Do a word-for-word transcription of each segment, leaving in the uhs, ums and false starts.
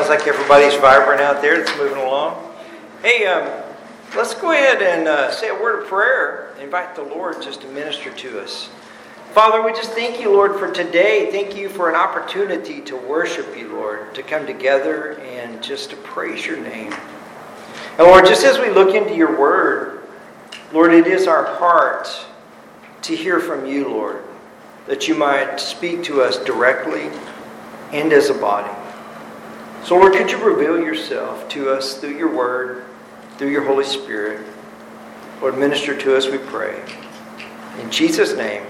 Sounds like everybody's vibrant out there that's moving along. Hey, um, let's go ahead and uh, say a word of prayer. Invite the Lord just to minister to us. Father, we just thank you, Lord, for today. Thank you for an opportunity to worship you, Lord, to come together and just to praise your name. And Lord, just as we look into your word, Lord, it is our heart to hear from you, Lord, that you might speak to us directly and as a body. So, Lord, could you reveal yourself to us through your word, through your Holy Spirit? Lord, minister to us, we pray. In Jesus' name,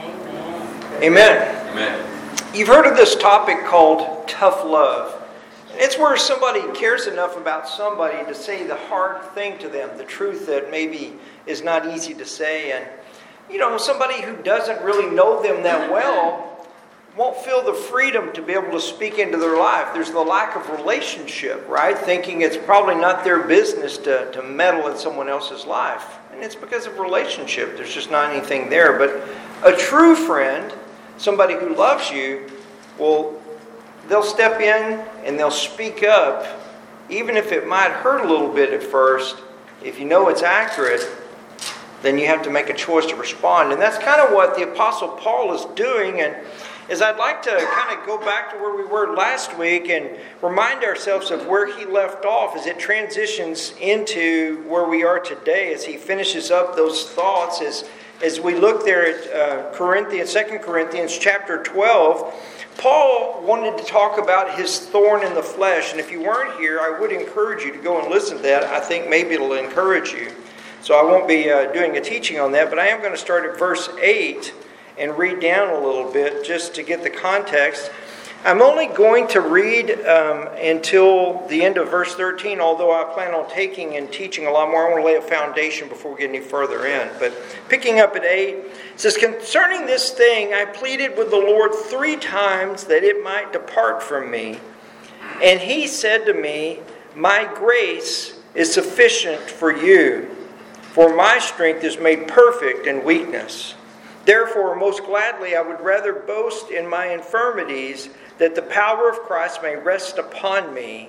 amen. Amen. Amen. You've heard of this topic called tough love. It's where somebody cares enough about somebody to say the hard thing to them, the truth that maybe is not easy to say. And, you know, somebody who doesn't really know them that well won't feel the freedom to be able to speak into their life. There's the lack of relationship, right? Thinking it's probably not their business to, to meddle in someone else's life. And it's because of relationship. There's just not anything there. But a true friend, somebody who loves you, will they'll step in and they'll speak up, even if it might hurt a little bit at first. If you know it's accurate, then you have to make a choice to respond. And that's kind of what the Apostle Paul is doing. And is I'd like to kind of go back to where we were last week and remind ourselves of where he left off as it transitions into where we are today, as he finishes up those thoughts. As, as we look there at uh, Corinthians, Second Corinthians chapter twelve, Paul wanted to talk about his thorn in the flesh. And if you weren't here, I would encourage you to go and listen to that. I think maybe it'll encourage you. So I won't be uh, doing a teaching on that, but I am going to start at verse eight and read down a little bit just to get the context. I'm only going to read um, until the end of verse thirteen, although I plan on taking and teaching a lot more. I want to lay a foundation before we get any further in. But picking up at eight, it says, "Concerning this thing, I pleaded with the Lord three times that it might depart from me. And he said to me, my grace is sufficient for you, for my strength is made perfect in weakness. Therefore, most gladly, I would rather boast in my infirmities, that the power of Christ may rest upon me.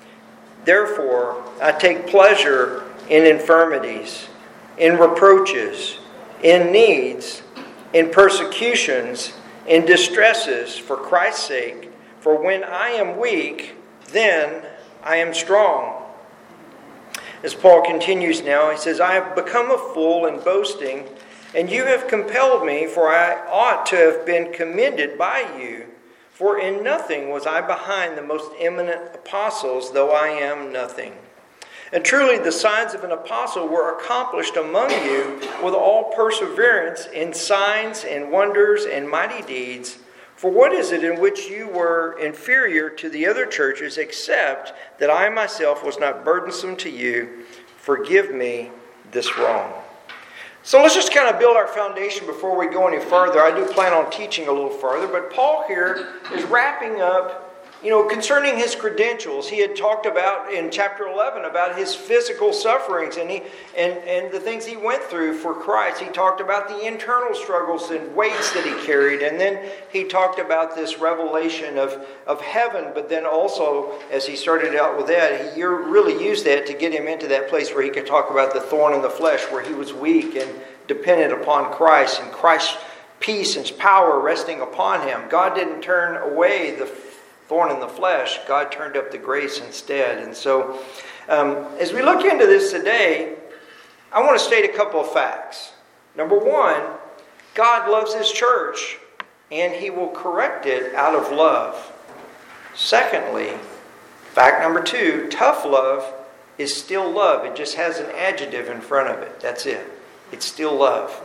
Therefore, I take pleasure in infirmities, in reproaches, in needs, in persecutions, in distresses, for Christ's sake. For when I am weak, then I am strong." As Paul continues now, he says, "I have become a fool in boasting, and you have compelled me, for I ought to have been commended by you. For in nothing was I behind the most eminent apostles, though I am nothing. And truly the signs of an apostle were accomplished among you with all perseverance in signs and wonders and mighty deeds. For what is it in which you were inferior to the other churches, except that I myself was not burdensome to you? Forgive me this wrong." So let's just kind of build our foundation before we go any further. I do plan on teaching a little further, but Paul here is wrapping up, you know, concerning his credentials. He had talked about in chapter eleven about his physical sufferings and he and, and the things he went through for Christ. He talked about the internal struggles and weights that he carried. And then he talked about this revelation of, of heaven. But then also, as he started out with that, he really used that to get him into that place where he could talk about the thorn in the flesh, where he was weak and dependent upon Christ and Christ's peace and power resting upon him. God didn't turn away the thorn in the flesh. God turned up the grace instead. And so um, as we look into this today, I want to state a couple of facts. Number one, God loves his church and he will correct it out of love. Secondly, fact number two, tough love is still love. It just has an adjective in front of it. That's it. It's still love.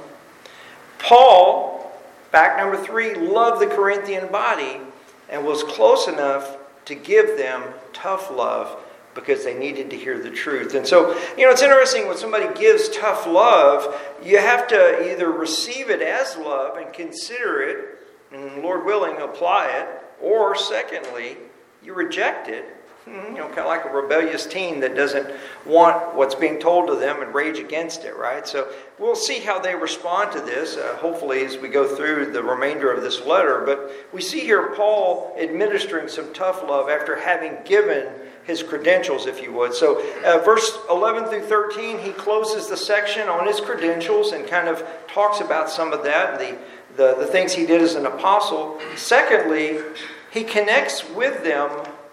Paul, fact number three, loved the Corinthian body and was close enough to give them tough love because they needed to hear the truth. And so, you know, it's interesting when somebody gives tough love, you have to either receive it as love and consider it, and Lord willing, apply it, or secondly, you reject it You know, kind of like a rebellious teen that doesn't want what's being told to them and rage against it, right? So we'll see how they respond to this, uh, hopefully, as we go through the remainder of this letter. But we see here Paul administering some tough love after having given his credentials, if you would. So uh, verse eleven through thirteen, he closes the section on his credentials and kind of talks about some of that, the, the, the things he did as an apostle. Secondly, he connects with them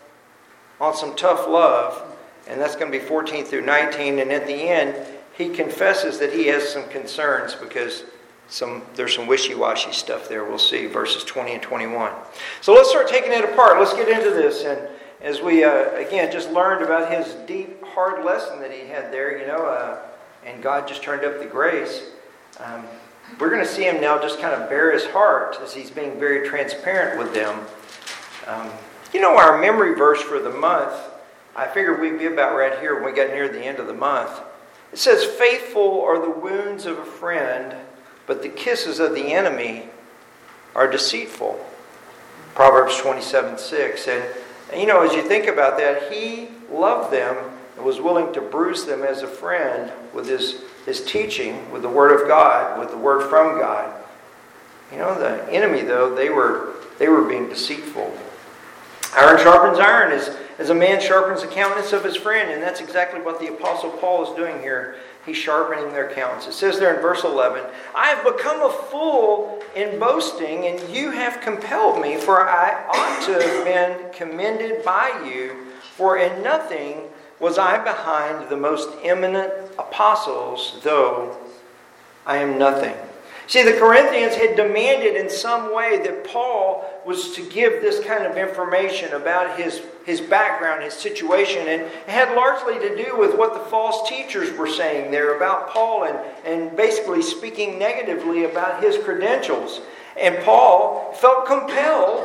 on some tough love, and that's going to be fourteen through nineteen. And at the end, he confesses that he has some concerns because some there's some wishy-washy stuff there. We'll see verses twenty and twenty-one. So let's start taking it apart. Let's get into this. And as we, uh, again, just learned about his deep, hard lesson that he had there, you know, uh, and God just turned up the grace. Um, we're going to see him now just kind of bare his heart as he's being very transparent with them. Um, You know, our memory verse for the month, I figured we'd be about right here when we got near the end of the month. It says, faithful are the wounds of a friend, but the kisses of the enemy are deceitful. Proverbs twenty-seven six. And, and, you know, as you think about that, he loved them and was willing to bruise them as a friend with his, his teaching, with the Word of God, with the Word from God. You know, the enemy, though, they were they were being deceitful. Iron sharpens iron as, as a man sharpens the countenance of his friend. And that's exactly what the Apostle Paul is doing here. He's sharpening their countenance. It says there in verse eleven, I have become a fool in boasting, and you have compelled me, for I ought to have been commended by you. For in nothing was I behind the most eminent apostles, though I am nothing. See, the Corinthians had demanded in some way that Paul was to give this kind of information about his, his background, his situation. And it had largely to do with what the false teachers were saying there about Paul and, and basically speaking negatively about his credentials. And Paul felt compelled.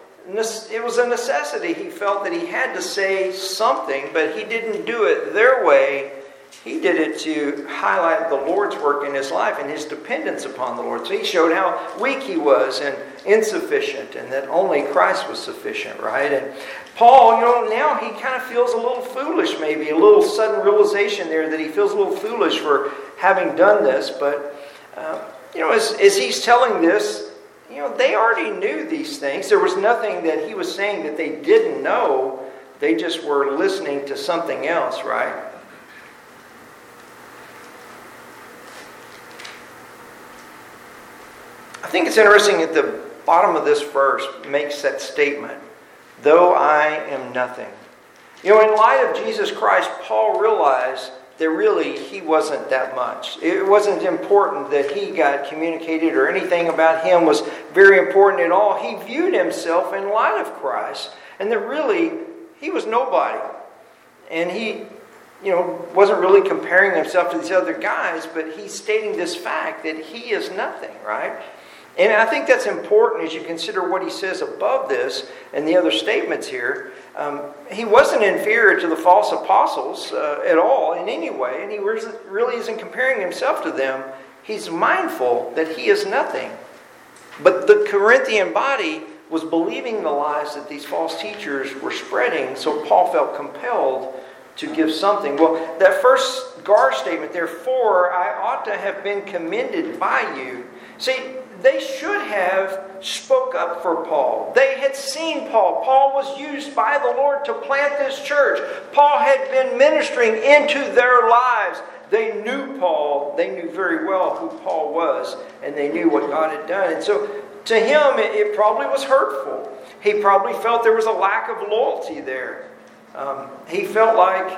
It was a necessity. He felt that he had to say something, but he didn't do it their way. He did it to highlight the Lord's work in his life and his dependence upon the Lord. So he showed how weak he was and insufficient, and that only Christ was sufficient, right? And Paul, you know, now he kind of feels a little foolish maybe, a little sudden realization there that he feels a little foolish for having done this. But, uh, you know, as, as he's telling this, you know, they already knew these things. There was nothing that he was saying that they didn't know. They just were listening to something else, right? I think it's interesting at the bottom of this verse makes that statement, though I am nothing. You know, in light of Jesus Christ, Paul realized that really he wasn't that much. It wasn't important that he got communicated or anything about him was very important at all. He viewed himself in light of Christ and that really he was nobody. And he, you know, wasn't really comparing himself to these other guys, but he's stating this fact that he is nothing, right? And I think that's important as you consider what he says above this and the other statements here. Um, he wasn't inferior to the false apostles uh, at all in any way, and he really isn't comparing himself to them. He's mindful that he is nothing. But the Corinthian body was believing the lies that these false teachers were spreading, so Paul felt compelled to give something. Well, that first gar statement, therefore, I ought to have been commended by you. See, they should have spoke up for Paul. They had seen Paul. Paul was used by the Lord to plant this church. Paul had been ministering into their lives. They knew Paul. They knew very well who Paul was, and they knew what God had done. And so to him, it, it probably was hurtful. He probably felt there was a lack of loyalty there. Um, he felt like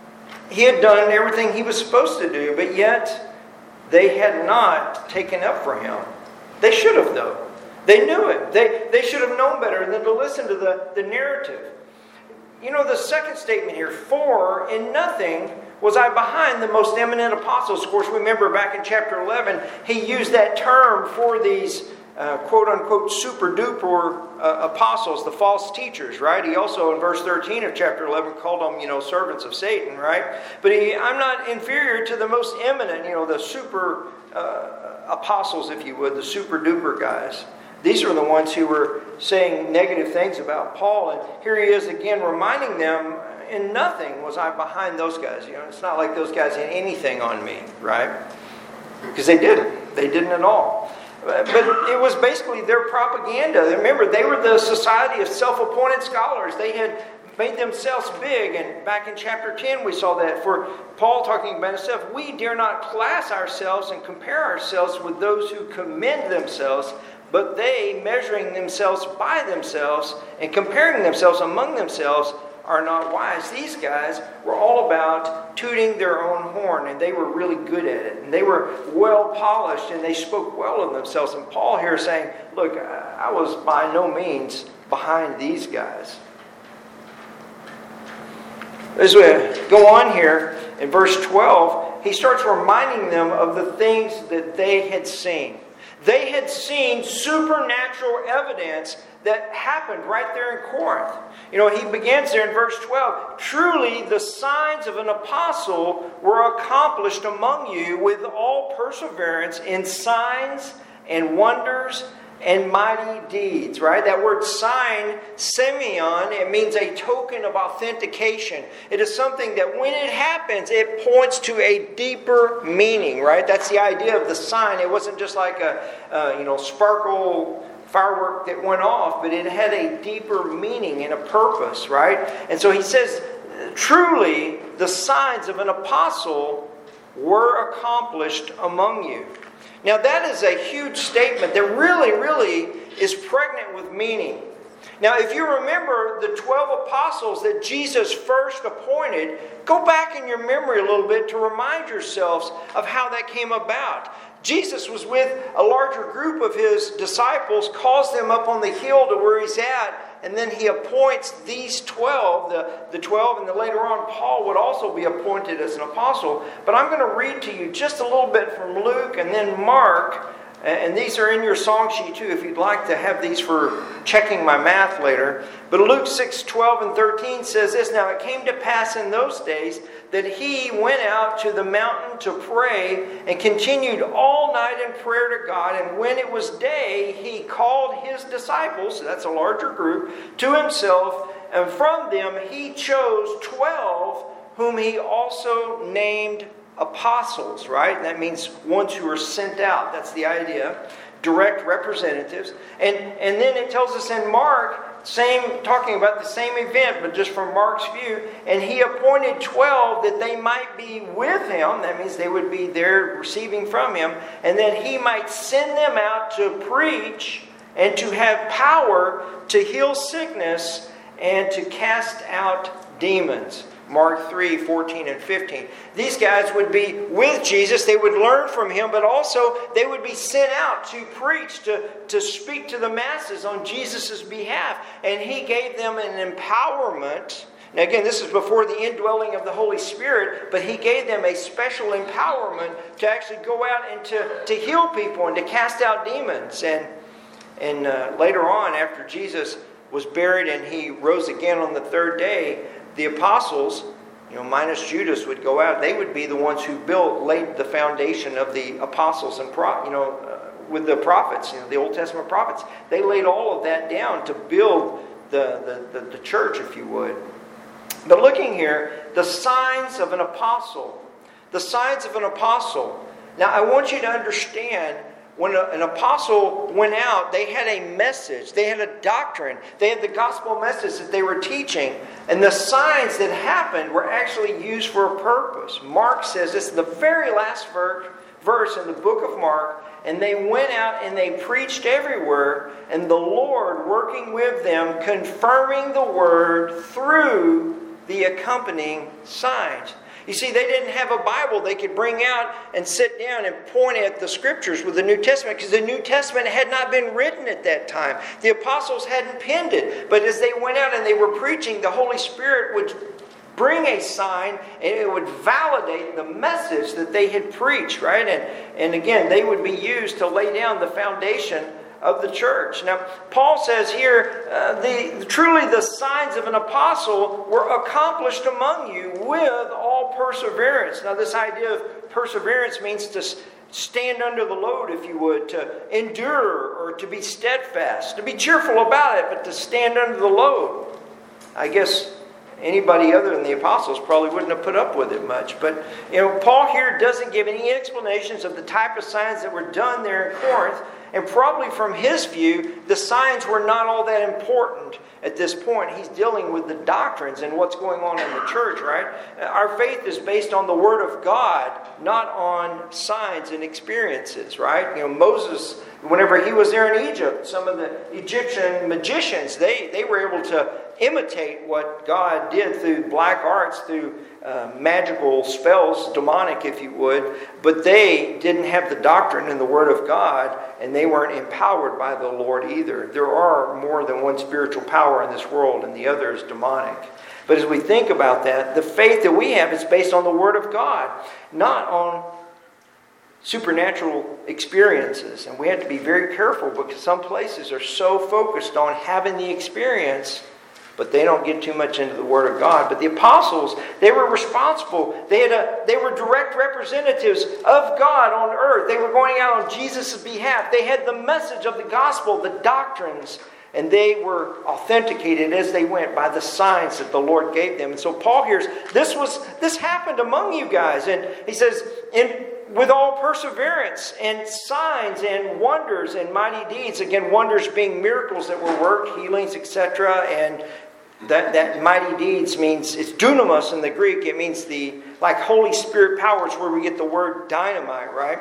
he had done everything he was supposed to do, but yet they had not taken up for him. They should have, though. They knew it. They, they should have known better than to listen to the, the narrative. You know, the second statement here, for in nothing was I behind the most eminent apostles. Of course, remember back in chapter eleven, he used that term for these uh, quote-unquote super-duper uh, apostles, the false teachers, right? He also, in verse thirteen of chapter eleven, called them, you know, servants of Satan, right? But he, I'm not inferior to the most eminent, you know, the super uh, apostles, if you would, the super-duper guys. These are the ones who were saying negative things about Paul. And here he is again reminding them, in nothing was I behind those guys. You know, it's not like those guys had anything on me, right? Because they didn't. They didn't at all. But it was basically their propaganda. Remember, they were the society of self-appointed scholars. They had made themselves big. And back in chapter ten, we saw that. For Paul talking about himself, we dare not class ourselves and compare ourselves with those who commend themselves, but they, measuring themselves by themselves and comparing themselves among themselves, are not wise. These guys were all about tooting their own horn, and they were really good at it. And they were well polished, and they spoke well of themselves. And Paul here is saying, look, I was by no means behind these guys. As we go on here, in verse twelve, he starts reminding them of the things that they had seen. They had seen supernatural evidence that happened right there in Corinth. You know, he begins there in verse twelve. Truly, the signs of an apostle were accomplished among you with all perseverance in signs and wonders and mighty deeds, right? That word sign, semeion, it means a token of authentication. It is something that when it happens, it points to a deeper meaning, right? That's the idea of the sign. It wasn't just like a, uh, you know, sparkle firework that went off, but it had a deeper meaning and a purpose, right? And so he says, truly, the signs of an apostle were accomplished among you. Now that is a huge statement that really, really is pregnant with meaning. Now if you remember the twelve apostles that Jesus first appointed, go back in your memory a little bit to remind yourselves of how that came about. Jesus was with a larger group of his disciples, calls them up on the hill to where he's at, and then he appoints these twelve, the, the twelve, and then later on Paul would also be appointed as an apostle. But I'm going to read to you just a little bit from Luke and then Mark, and these are in your song sheet too if you'd like to have these for checking my math later. But Luke six, twelve and thirteen says this, Now it came to pass in those days that he went out to the mountain to pray and continued all night in prayer to God. And when it was day, he called his disciples, that's a larger group, to himself. And from them he chose twelve, whom he also named apostles, right? That means ones who are sent out. That's the idea. Direct representatives. And, and then it tells us in Mark, Same, talking about the same event, but just from Mark's view. And he appointed twelve that they might be with him. That means they would be there receiving from him. And that he might send them out to preach and to have power to heal sickness and to cast out demons. Mark three, fourteen and fifteen. These guys would be with Jesus. They would learn from him, but also they would be sent out to preach, to, to speak to the masses on Jesus' behalf. And he gave them an empowerment. Now again, this is before the indwelling of the Holy Spirit, but he gave them a special empowerment to actually go out and to, to heal people and to cast out demons. And, and uh, later on, after Jesus was buried and he rose again on the third day, the apostles, you know, minus Judas, would go out. They would be the ones who built, laid the foundation of the apostles and, pro, you know, uh, with the prophets, you know, the Old Testament prophets. They laid all of that down to build the, the, the, the church, if you would. But looking here, the signs of an apostle. The signs of an apostle. Now, I want you to understand, when a, an apostle went out, they had a message. They had a doctrine. They had the gospel message that they were teaching. And the signs that happened were actually used for a purpose. Mark says this is the very last ver- verse in the book of Mark. And they went out and they preached everywhere. And the Lord working with them, confirming the word through the accompanying signs. You see, they didn't have a Bible they could bring out and sit down and point at the Scriptures with the New Testament, because the New Testament had not been written at that time. The apostles hadn't penned it. But as they went out and they were preaching, the Holy Spirit would bring a sign and it would validate the message that they had preached, right? And, and again, they would be used to lay down the foundation of the church. Now, Paul says here, uh, the truly the signs of an apostle were accomplished among you with all perseverance. Now, this idea of perseverance means to stand under the load, if you would, to endure or to be steadfast, to be cheerful about it, but to stand under the load. I guess anybody other than the apostles probably wouldn't have put up with it much. But, you know, Paul here doesn't give any explanations of the type of signs that were done there in Corinth. And probably from his view, the signs were not all that important at this point. He's dealing with the doctrines and what's going on in the church, right? Our faith is based on the Word of God, not on signs and experiences, right? You know, Moses, whenever he was there in Egypt, some of the Egyptian magicians, they, they were able to imitate what God did through black arts, through uh, magical spells, demonic if you would, but they didn't have the doctrine and the Word of God, and they weren't empowered by the Lord either. There are more than one spiritual power in this world, and the other is demonic. But as we think about that, the faith that we have is based on the Word of God, not on supernatural experiences. And we have to be very careful because some places are so focused on having the experience, but they don't get too much into the Word of God. But the apostles, they were responsible. They had a, they were direct representatives of God on earth. They were going out on Jesus' behalf. They had the message of the gospel, the doctrines, and they were authenticated as they went by the signs that the Lord gave them. And so Paul hears, this was this happened among you guys. And he says, in with all perseverance and signs and wonders and mighty deeds. Again, wonders being miracles that were worked, healings, et cetera. And that, that mighty deeds means, it's dunamis in the Greek. It means the, like Holy Spirit powers, where we get the word dynamite, right?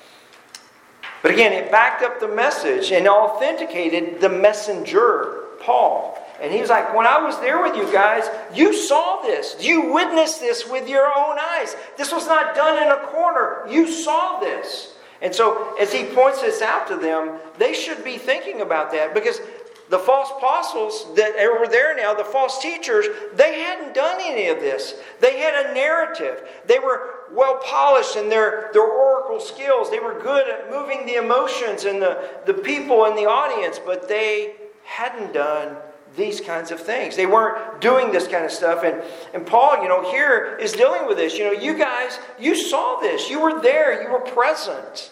But again, it backed up the message and authenticated the messenger, Paul. And he was like, when I was there with you guys, you saw this. You witnessed this with your own eyes. This was not done in a corner. You saw this. And so as he points this out to them, they should be thinking about that, because the false apostles that were there now, the false teachers, they hadn't done any of this. They had a narrative. They were well polished in their, their oracle skills. They were good at moving the emotions and the, the people in the audience, but they hadn't done these kinds of things. They weren't doing this kind of stuff. And, and Paul, you know, here is dealing with this. You know, you guys, you saw this. You were there. You were present.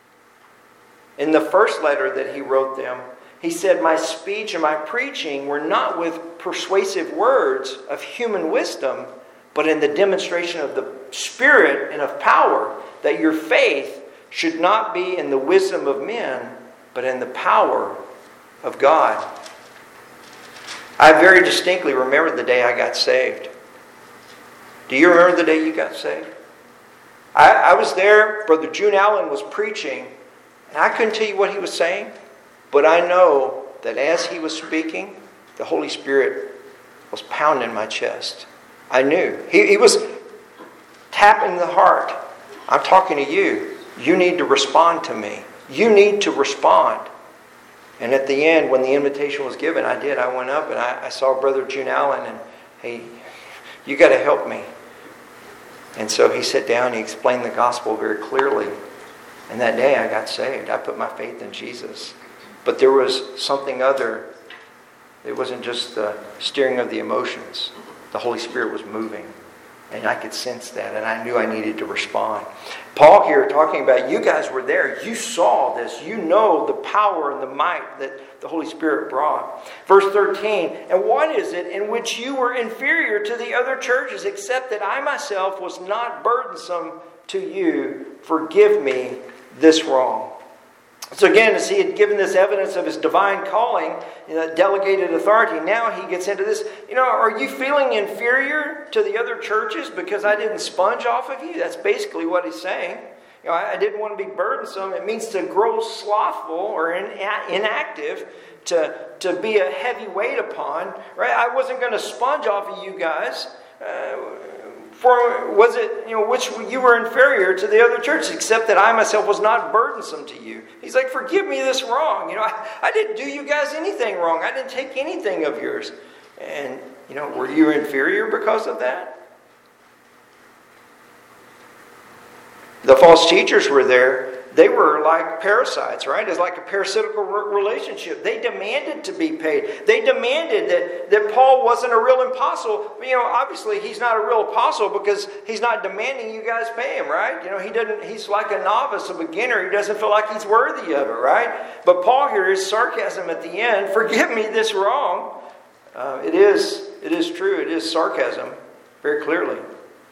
In the first letter that he wrote them, he said, my speech and my preaching were not with persuasive words of human wisdom, but in the demonstration of the Spirit and of power, that your faith should not be in the wisdom of men, but in the power of God. I very distinctly remember the day I got saved. Do you remember the day you got saved? I, I was there. Brother June Allen was preaching, and I couldn't tell you what he was saying, but I know that as he was speaking, the Holy Spirit was pounding my chest. I knew. He, he was tapping the heart. I'm talking to you. You need to respond to me. You need to respond. And at the end, when the invitation was given, I did. I went up and I, I saw Brother June Allen, and hey, you got to help me. And so he sat down and he explained the gospel very clearly. And that day I got saved. I put my faith in Jesus. But there was something other. It wasn't just the steering of the emotions. The Holy Spirit was moving. And I could sense that, and I knew I needed to respond. Paul here talking about, you guys were there. You saw this. You know the power and the might that the Holy Spirit brought. Verse thirteen, and what is it in which you were inferior to the other churches, except that I myself was not burdensome to you? Forgive me this wrong. So again, as he had given this evidence of his divine calling, you know, delegated authority, now he gets into this. You know, are you feeling inferior to the other churches because I didn't sponge off of you? That's basically what he's saying. You know, I, I didn't want to be burdensome. It means to grow slothful or in, inactive, to, to be a heavy weight upon. Right? I wasn't going to sponge off of you guys. Uh, For was it, you know, which you were inferior to the other churches, except that I myself was not burdensome to you. He's like, forgive me this wrong. You know, I, I didn't do you guys anything wrong. I didn't take anything of yours. And, you know, were you inferior because of that? The false teachers were there. they were like parasites, right? It's like a parasitical relationship. They demanded to be paid. They demanded that, that Paul wasn't a real apostle. You know, obviously he's not a real apostle because he's not demanding you guys pay him, right? You know, he doesn't. He's like a novice, a beginner. He doesn't feel like he's worthy of it, right? But Paul here is sarcasm at the end. Forgive me this wrong. Uh, it is. It is true. It is sarcasm, very clearly.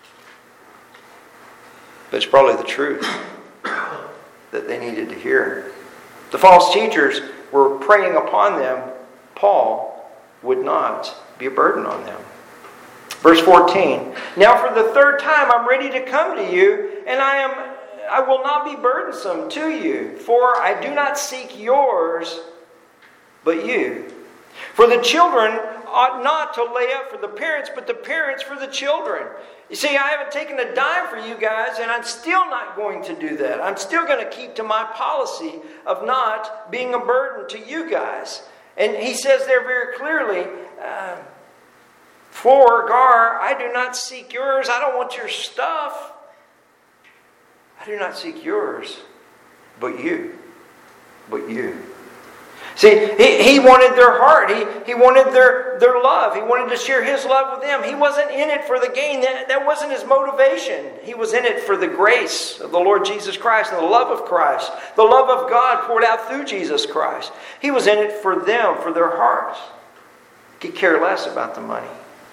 But it's probably the truth that they needed to hear. The false teachers were preying upon them. Paul would not be a burden on them. Verse fourteen. Now for the third time I'm ready to come to you, and I am I will not be burdensome to you, for I do not seek yours, but you. For the children ought not to lay up for the parents, but the parents for the children. You see, I haven't taken a dime for you guys, and I'm still not going to do that. I'm still going to keep to my policy of not being a burden to you guys. And he says there very clearly, uh, for, Gar, I do not seek yours. I don't want your stuff. I do not seek yours, but you. But you. See, he, he wanted their heart. He, he wanted their, their love. He wanted to share his love with them. He wasn't in it for the gain. That, that wasn't his motivation. He was in it for the grace of the Lord Jesus Christ and the love of Christ. The love of God poured out through Jesus Christ. He was in it for them, for their hearts. He cared less about the money.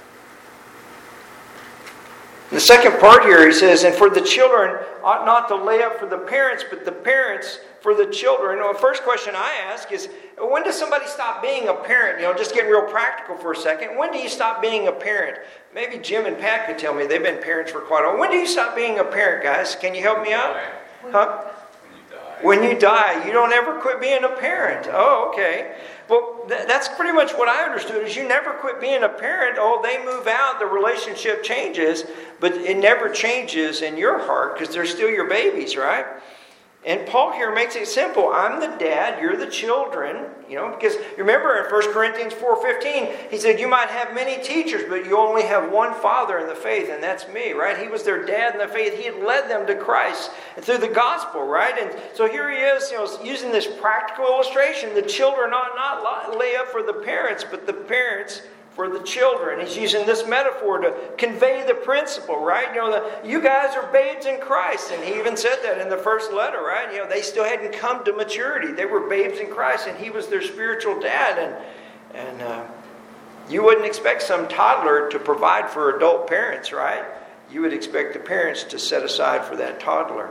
The second part here, he says, and for the children ought not to lay up for the parents, but the parents for the children. Well, the first question I ask is, when does somebody stop being a parent? You know, just getting real practical for a second. When do you stop being a parent? Maybe Jim and Pat could tell me. They've been parents for quite a while. When do you stop being a parent, guys? Can you help me out? Huh? When you die. You don't ever quit being a parent. Oh, okay. Well, th- that's pretty much what I understood, is you never quit being a parent. Oh, they move out, the relationship changes, but it never changes in your heart because they're still your babies, right? And Paul here makes it simple. I'm the dad, you're the children. You know, because remember in First Corinthians four fifteen, he said, you might have many teachers, but you only have one father in the faith, and that's me, right? He was their dad in the faith. He had led them to Christ and through the gospel, right? And so here he is, you know, using this practical illustration. The children ought not lay up for the parents, but the parents for the children. He's using this metaphor to convey the principle, right? You know, the, you guys are babes in Christ. And he even said that in the first letter, right? You know, they still hadn't come to maturity. They were babes in Christ, and he was their spiritual dad. And, and uh, you wouldn't expect some toddler to provide for adult parents, right? You would expect the parents to set aside for that toddler.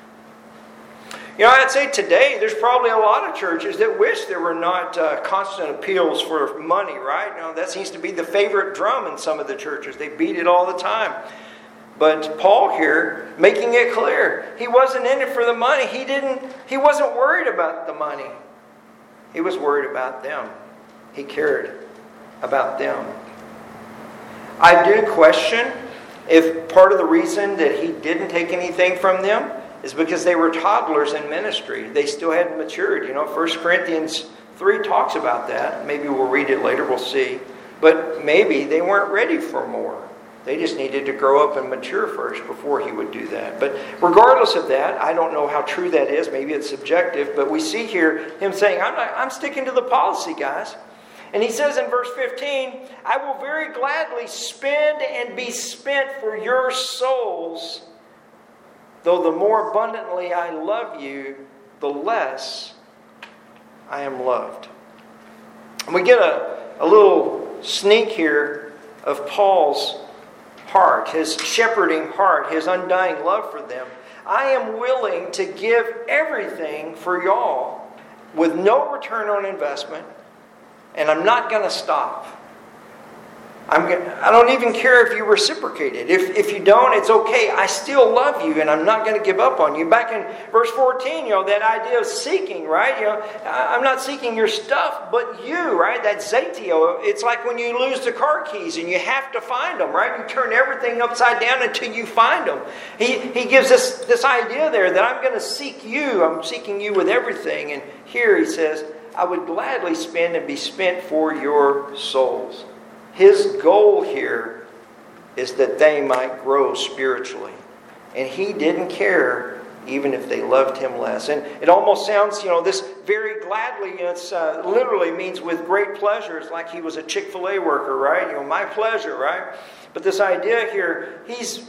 You know, I'd say today there's probably a lot of churches that wish there were not uh, constant appeals for money, right? You know, that seems to be the favorite drum in some of the churches. They beat it all the time. But Paul here, making it clear, he wasn't in it for the money. He didn't. He wasn't worried about the money. He was worried about them. He cared about them. I do question if part of the reason that he didn't take anything from them is because they were toddlers in ministry. They still hadn't matured. You know, First Corinthians three talks about that. Maybe we'll read it later, we'll see. But maybe they weren't ready for more. They just needed to grow up and mature first before he would do that. But regardless of that, I don't know how true that is. Maybe it's subjective. But we see here him saying, I'm not, I'm sticking to the policy, guys. And he says in verse fifteen, I will very gladly spend and be spent for your souls, though the more abundantly I love you, the less I am loved. And we get a, a little sneak here of Paul's heart, his shepherding heart, his undying love for them. I am willing to give everything for y'all with no return on investment, and I'm not going to stop. I'm gonna, I don't even care if you reciprocate it. If, if you don't, it's okay. I still love you, and I'm not going to give up on you. Back in verse fourteen, you know, that idea of seeking, right? You know, I'm not seeking your stuff, but you, right? That zetio. It's like when you lose the car keys and you have to find them, right? You turn everything upside down until you find them. He, he gives us this idea there that I'm going to seek you. I'm seeking you with everything. And here he says, I would gladly spend and be spent for your souls. His goal here is that they might grow spiritually. And he didn't care even if they loved him less. And it almost sounds, you know, this very gladly, you know, it's uh, literally means with great pleasure. It's like he was a Chick-fil-A worker, right? You know, my pleasure, right? But this idea here, he's,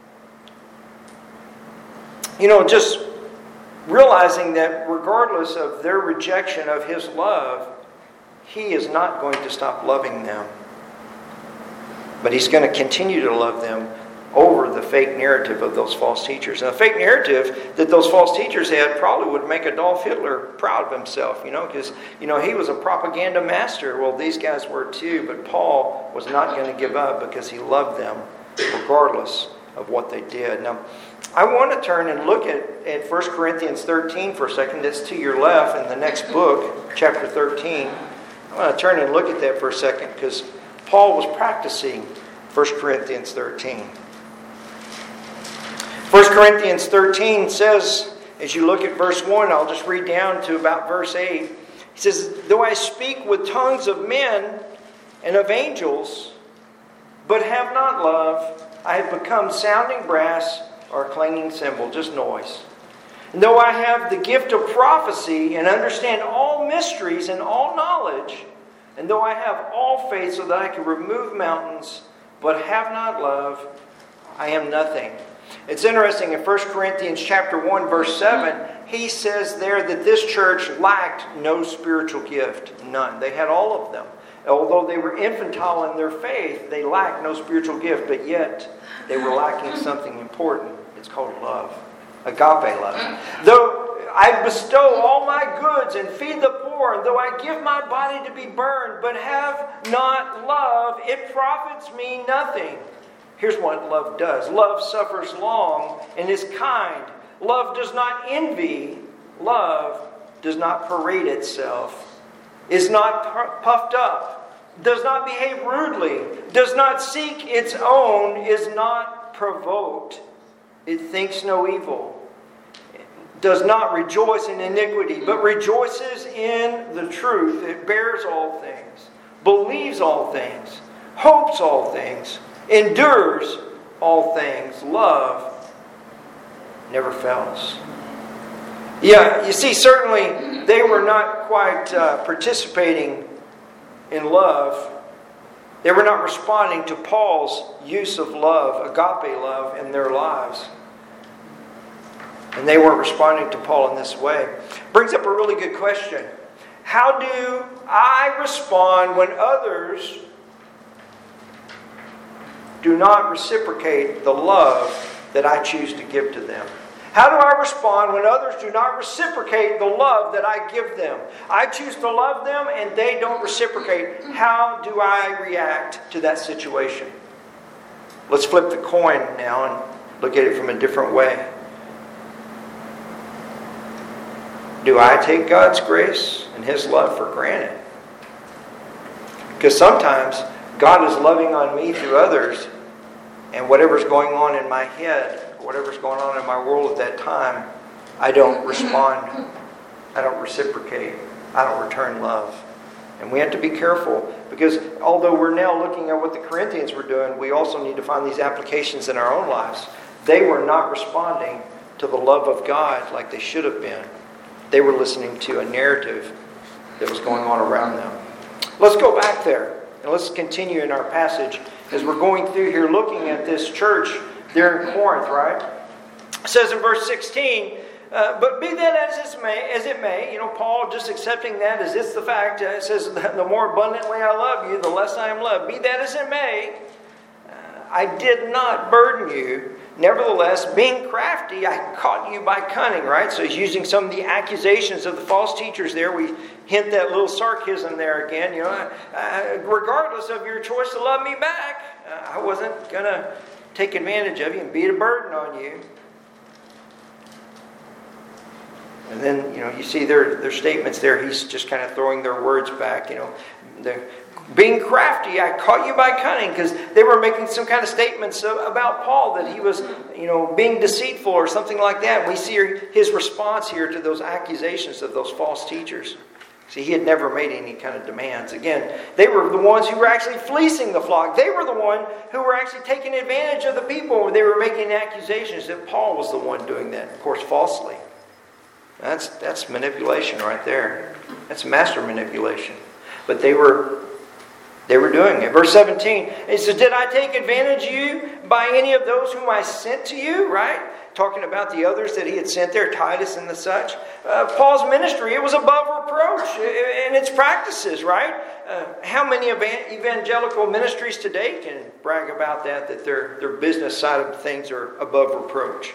you know, just realizing that regardless of their rejection of his love, he is not going to stop loving them. But he's going to continue to love them over the fake narrative of those false teachers. And the fake narrative that those false teachers had probably would make Adolf Hitler proud of himself, you know, because, you know, he was a propaganda master. Well, these guys were too, but Paul was not going to give up because he loved them regardless of what they did. Now, I want to turn and look at, at First Corinthians thirteen for a second. That's to your left in the next book, chapter thirteen. I want to turn and look at that for a second because Paul was practicing First Corinthians thirteen. First Corinthians thirteen says, as you look at verse one, I'll just read down to about verse eight. He says, though I speak with tongues of men and of angels, but have not love, I have become sounding brass or a clanging cymbal, just noise. And though I have the gift of prophecy and understand all mysteries and all knowledge, and though I have all faith so that I can remove mountains, but have not love, I am nothing. It's interesting, in First Corinthians chapter one, verse seven, he says there that this church lacked no spiritual gift. None. They had all of them. Although they were infantile in their faith, they lacked no spiritual gift, but yet they were lacking something important. It's called love. Agape love. Though I bestow all my goods and feed the poor, and though I give my body to be burned, but have not love, it profits me nothing. Here's what love does. Love suffers long and is kind. Love does not envy. Love does not parade itself. Is not puffed up. Does not behave rudely. Does not seek its own. Is not provoked. It thinks no evil. Does not rejoice in iniquity, but rejoices in the truth. It bears all things. Believes all things. Hopes all things. Endures all things. Love never fails. Yeah, you see, certainly they were not quite uh, participating in love. They were not responding to Paul's use of love, agape love, in their lives. And they weren't responding to Paul in this way. Brings up a really good question. How do I respond when others do not reciprocate the love that I choose to give to them? How do I respond when others do not reciprocate the love that I give them? I choose to love them and they don't reciprocate. How do I react to that situation? Let's flip the coin now and look at it from a different way. Do I take God's grace and His love for granted? Because sometimes God is loving on me through others, and whatever's going on in my head, whatever's going on in my world at that time, I don't respond. I don't reciprocate. I don't return love. And we have to be careful, because although we're now looking at what the Corinthians were doing, we also need to find these applications in our own lives. They were not responding to the love of God like they should have been. They were listening to a narrative that was going on around them. Let's go back there, and let's continue in our passage as we're going through here looking at this church there in Corinth, right? It says in verse sixteen, uh, but be that as it may, as it may, you know, Paul just accepting that as it's the fact. Uh, it says, the more abundantly I love you, the less I am loved. Be that as it may, uh, I did not burden you. Nevertheless, being crafty, I caught you by cunning, right? So he's using some of the accusations of the false teachers there. We hint that little sarcasm there again. You know, uh, regardless of your choice to love me back, uh, I wasn't going to take advantage of you and be a burden on you. And then, you know, you see their, their statements there. He's just kind of throwing their words back, you know. They're, being crafty, I caught you by cunning, because they were making some kind of statements about Paul that he was, you know, being deceitful or something like that. And we see his response here to those accusations of those false teachers. See, he had never made any kind of demands. Again, they were the ones who were actually fleecing the flock. They were the one who were actually taking advantage of the people. They were making accusations that Paul was the one doing that, of course, falsely. That's that's manipulation right there. That's master manipulation. But they were they were doing it. Verse seventeen, it says, "Did I take advantage of you by any of those whom I sent to you?" Right? Talking about the others that he had sent there, Titus and the such. Uh, Paul's ministry, it was above reproach in its practices, right? Uh, how many evangelical ministries today can brag about that, that their, their business side of things are above reproach?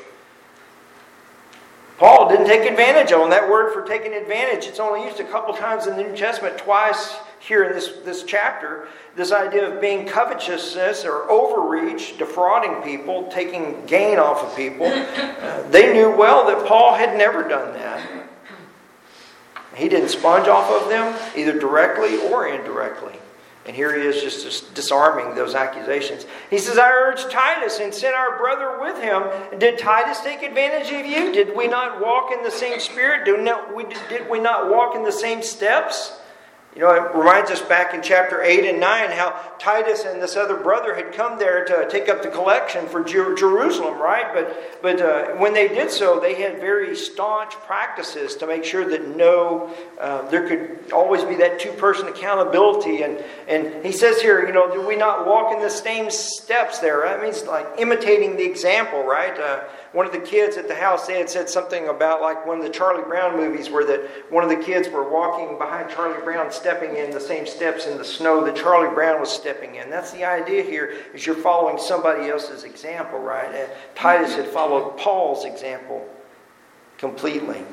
Paul didn't take advantage of them. That word for taking advantage, it's only used a couple times in the New Testament, twice here in this, this chapter. This idea of being covetousness or overreach, defrauding people, taking gain off of people. Uh, they knew well that Paul had never done that. He didn't sponge off of them, either directly or indirectly. And here he is just disarming those accusations. He says, "I urged Titus and sent our brother with him." Did Titus take advantage of you? Did we not walk in the same spirit? Did, not, we, did we not walk in the same steps? You know, it reminds us back in chapter eight and nine how Titus and this other brother had come there to take up the collection for Jer- Jerusalem, right? But but uh, when they did so, they had very staunch practices to make sure that no, uh, there could always be that two-person accountability. And, and he says here, you know, do we not walk in the same steps there? That means like imitating the example, right? Uh, one of the kids at the house, they had said something about like one of the Charlie Brown movies where that one of the kids were walking behind Charlie Brown, stepping in the same steps in the snow that Charlie Brown was stepping in. That's the idea here, is you're following somebody else's example, right? And Titus had followed Paul's example completely.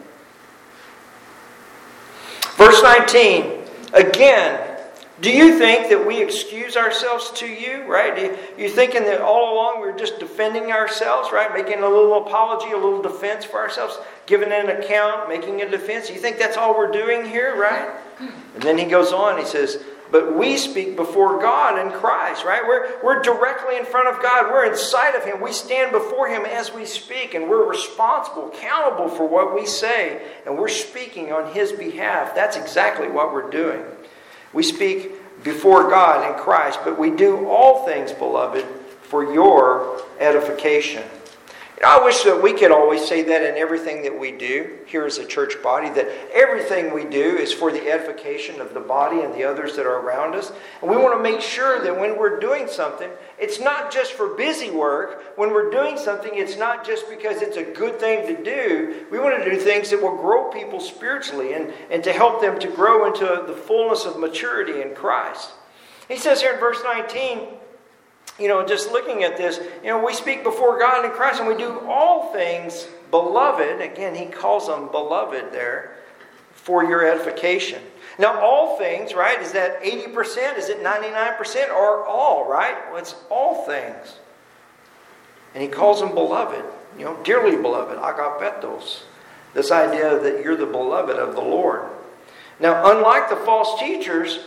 Verse nineteen, again, do you think that we excuse ourselves to you, right? You're thinking that all along we're just defending ourselves, right? Making a little apology, a little defense for ourselves, giving an account, making a defense. You think that's all we're doing here, right? And then he goes on, he says, but we speak before God in Christ, right? We're, we're directly in front of God. We're inside of Him. We stand before Him as we speak, and we're responsible, accountable for what we say, and we're speaking on His behalf. That's exactly what we're doing. We speak before God in Christ, but we do all things, beloved, for your edification. You know, I wish that we could always say that in everything that we do here as a church body, that everything we do is for the edification of the body and the others that are around us. And we want to make sure that when we're doing something, it's not just for busy work. When we're doing something, it's not just because it's a good thing to do. We want to do things that will grow people spiritually and, and to help them to grow into the fullness of maturity in Christ. He says here in verse nineteen, you know, just looking at this, you know, we speak before God in Christ and we do all things, beloved. Again, he calls them beloved there, for your edification. Now, all things, right? Is that eighty percent? Is it ninety-nine percent? Or all, right? Well, it's all things. And he calls them beloved. You know, dearly beloved, agapetos. This idea that you're the beloved of the Lord. Now, unlike the false teachers,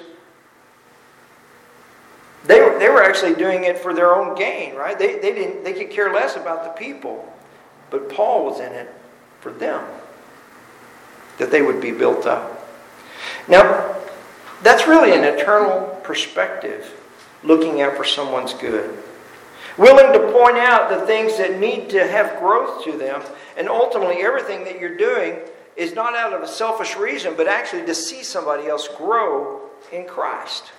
They were, they were actually doing it for their own gain, right? They, they, didn't, they could care less about the people. But Paul was in it for them, that they would be built up. Now, that's really an eternal perspective, looking out for someone's good. Willing to point out the things that need to have growth to them, and ultimately everything that you're doing is not out of a selfish reason, but actually to see somebody else grow in Christ.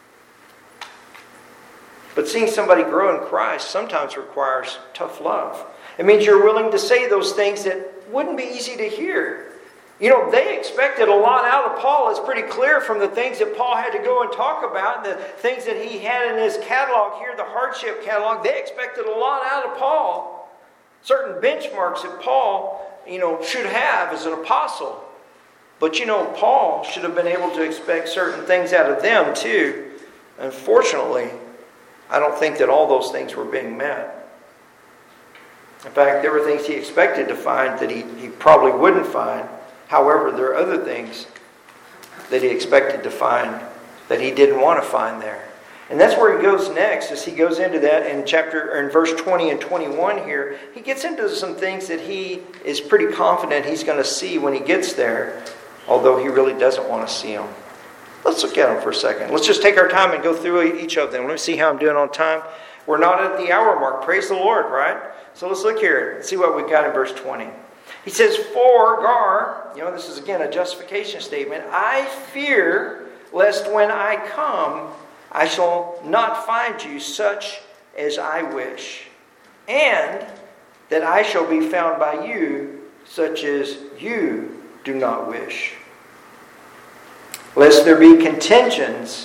But seeing somebody grow in Christ sometimes requires tough love. It means you're willing to say those things that wouldn't be easy to hear. You know, they expected a lot out of Paul. It's pretty clear from the things that Paul had to go and talk about, the things that he had in his catalog here, the hardship catalog. They expected a lot out of Paul. Certain benchmarks that Paul, you know, should have as an apostle. But, you know, Paul should have been able to expect certain things out of them too. Unfortunately, I don't think that all those things were being met. In fact, there were things he expected to find that he, he probably wouldn't find. However, there are other things that he expected to find that he didn't want to find there. And that's where he goes next, as he goes into that in chapter or in verse twenty and twenty-one here. He gets into some things that he is pretty confident he's going to see when he gets there. although he really doesn't want to see them. Let's look at them for a second. Let's just take our time and go through each of them. Let me see how I'm doing on time. We're not at the hour mark. Praise the Lord, right? So let's look here and see what we've got in verse twenty. He says, for Gar, you know, this is again a justification statement. I fear lest when I come, I shall not find you such as I wish, and that I shall be found by you such as you do not wish. Lest there be contentions,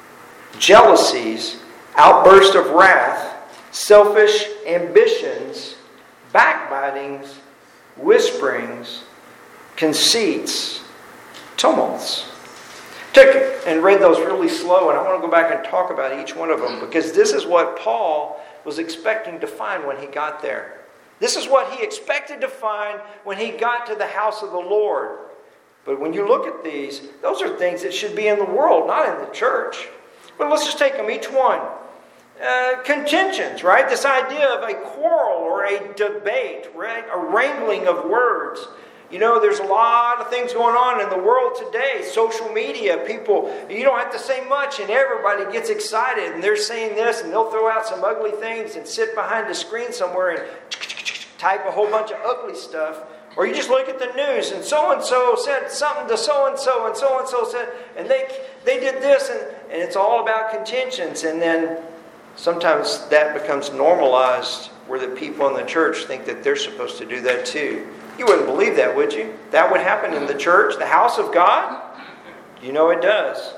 jealousies, outbursts of wrath, selfish ambitions, backbitings, whisperings, conceits, tumults. Took and read those really slow, and I want to go back and talk about each one of them, because this is what Paul was expecting to find when he got there. This is what he expected to find when he got to the house of the Lord. But when you look at these, those are things that should be in the world, not in the church. But let's just take them each one. Uh, contentions, right? This idea of a quarrel or a debate, right? A wrangling of words. You know, there's a lot of things going on in the world today. Social media, people, you don't have to say much and everybody gets excited and they're saying this and they'll throw out some ugly things and sit behind a screen somewhere and type a whole bunch of ugly stuff. Or you just look at the news and so-and-so said something to so-and-so and so-and-so said, and they they did this, and, and it's all about contentions. And then sometimes that becomes normalized where the people in the church think that they're supposed to do that too. You wouldn't believe that, would you? That would happen in the church, the house of God? You know it does.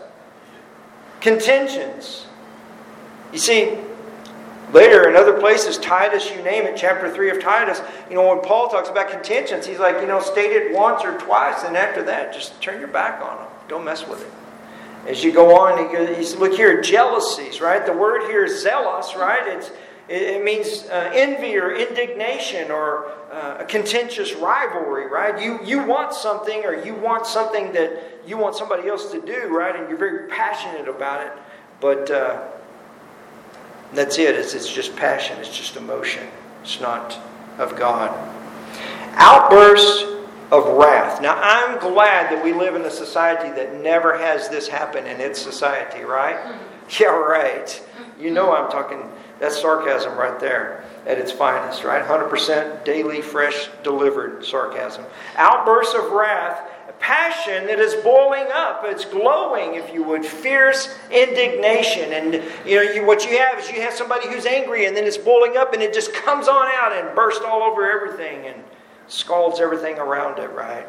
Contentions. You see, later in other places, Titus, you name it, chapter three of Titus, you know, when Paul talks about contentions, he's like, you know, state it once or twice, and after that, just turn your back on them. Don't mess with it. As you go on, you goes, look here, jealousies, right? The word here is zealous, right? It's, it means uh, envy or indignation or uh, a contentious rivalry, right? You you want something, or you want something that you want somebody else to do, right? And you're very passionate about it. But uh, that's it. It's, it's just passion. It's just emotion. It's not of God. Outbursts of wrath. Now, I'm glad that we live in a society that never has this happen in its society, right? Yeah, right. You know I'm talking... That's sarcasm right there at its finest, right? one hundred percent daily, fresh, delivered sarcasm. Outbursts of wrath, passion that is boiling up. It's glowing, if you would. Fierce indignation. And you know you, what you have is you have somebody who's angry, and then it's boiling up, and it just comes on out and bursts all over everything and scalds everything around it, right?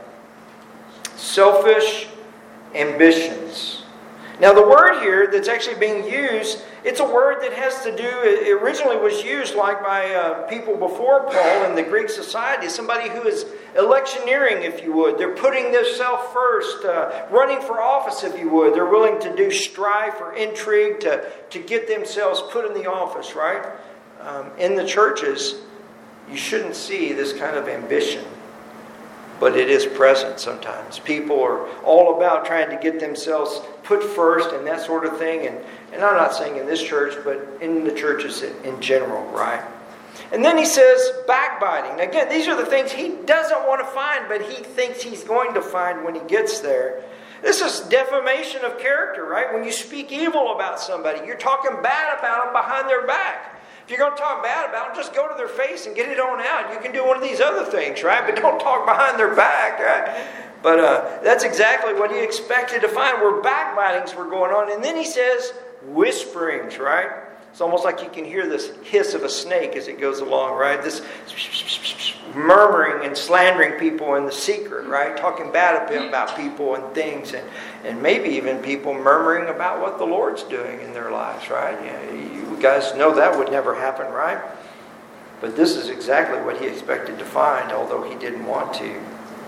Selfish ambitions. Now the word here that's actually being used, it's a word that has to do, it originally was used like by uh, people before Paul in the Greek society, somebody who is electioneering, if you would. They're putting themselves first, uh, running for office, if you would. They're willing to do strife or intrigue to, to get themselves put in the office, right? Um, in the churches, you shouldn't see this kind of ambition. But it is present sometimes. People are all about trying to get themselves put first and that sort of thing. And, and I'm not saying in this church, but in the churches in general, right? And then he says backbiting. Again, these are the things he doesn't want to find, but he thinks he's going to find when he gets there. This is defamation of character, right? When you speak evil about somebody, you're talking bad about them behind their back. If you're going to talk bad about them, just go to their face and get it on out. You can do one of these other things, right? But don't talk behind their back, right? But uh, that's exactly what he expected to find, where backbitings were going on. And then he says whisperings, right? It's almost like you can hear this hiss of a snake as it goes along, right? This murmuring and slandering people in the secret, right? Talking bad about people and things, and, and maybe even people murmuring about what the Lord's doing in their lives, right? You, you guys know that would never happen, right? But this is exactly what he expected to find, although he didn't want to.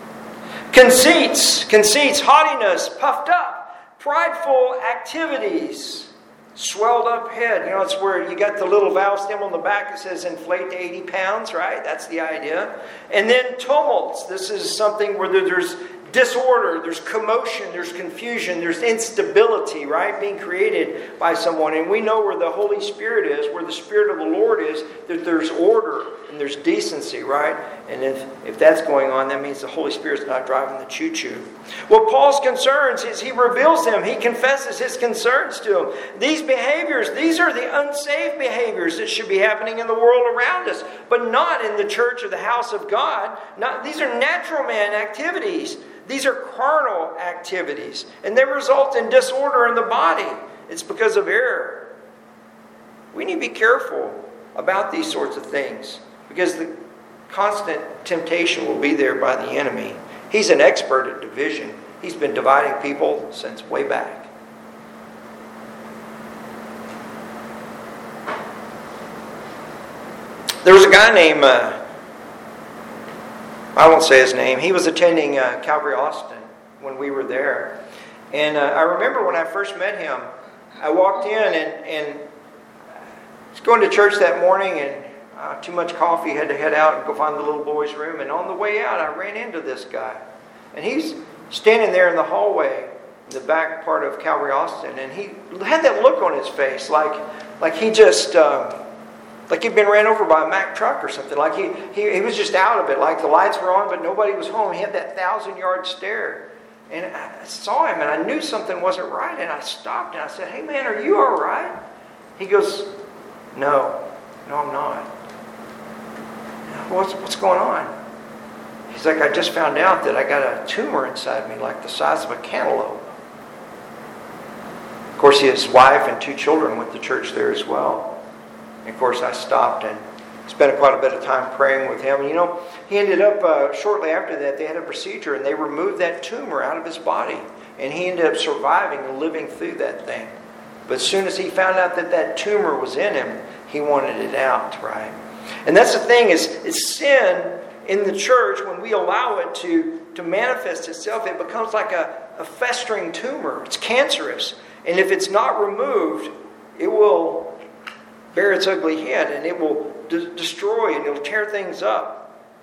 Conceits, conceits, haughtiness, puffed up, prideful activities. Swelled up head. You know, it's where you got the little vowel stem on the back that says inflate to eighty pounds, right? That's the idea. And then tumults. This is something where there's disorder, there's commotion, there's confusion, there's instability, right? Being created by someone. And we know where the Holy Spirit is, where the Spirit of the Lord is, that there's order and there's decency, right? And if, if that's going on, that means the Holy Spirit's not driving the choo-choo. Well, Paul's concerns is he reveals them. He confesses his concerns to them. These behaviors, these are the unsaved behaviors that should be happening in the world around us, but not in the church or the house of God. Not, these are natural man activities. These are carnal activities, and they result in disorder in the body. It's because of error. We need to be careful about these sorts of things, because the constant temptation will be there by the enemy. He's an expert at division. He's been dividing people since way back. There was a guy named, uh, I won't say his name, he was attending uh, Calvary Austin when we were there. And uh, I remember when I first met him, I walked in and, and I was going to church that morning, and uh, too much coffee, had to head out and go find the little boy's room. And on the way out, I ran into this guy. And he's standing there in the hallway, in the back part of Calvary Austin, and he had that look on his face, like like he just, um, like he'd been ran over by a Mack truck or something. Like he, he, he was just out of it, like the lights were on, but nobody was home. He had that thousand-yard stare. And I saw him, and I knew something wasn't right, and I stopped, and I said, "Hey, man, are you all right?" He goes, No, no, I'm not. What's, what's going on? He's like, "I just found out that I got a tumor inside me, like the size of a cantaloupe." Of course, he has his wife and two children with the church there as well. And of course, I stopped and spent quite a bit of time praying with him. And you know, he ended up, uh, shortly after that, they had a procedure and they removed that tumor out of his body. And he ended up surviving and living through that thing. But as soon as he found out that that tumor was in him, he wanted it out, right? And that's the thing, is, is sin in the church, when we allow it to, to manifest itself, it becomes like a, a festering tumor. It's cancerous. And if it's not removed, it will bear its ugly head, and it will de- destroy and it'll tear things up.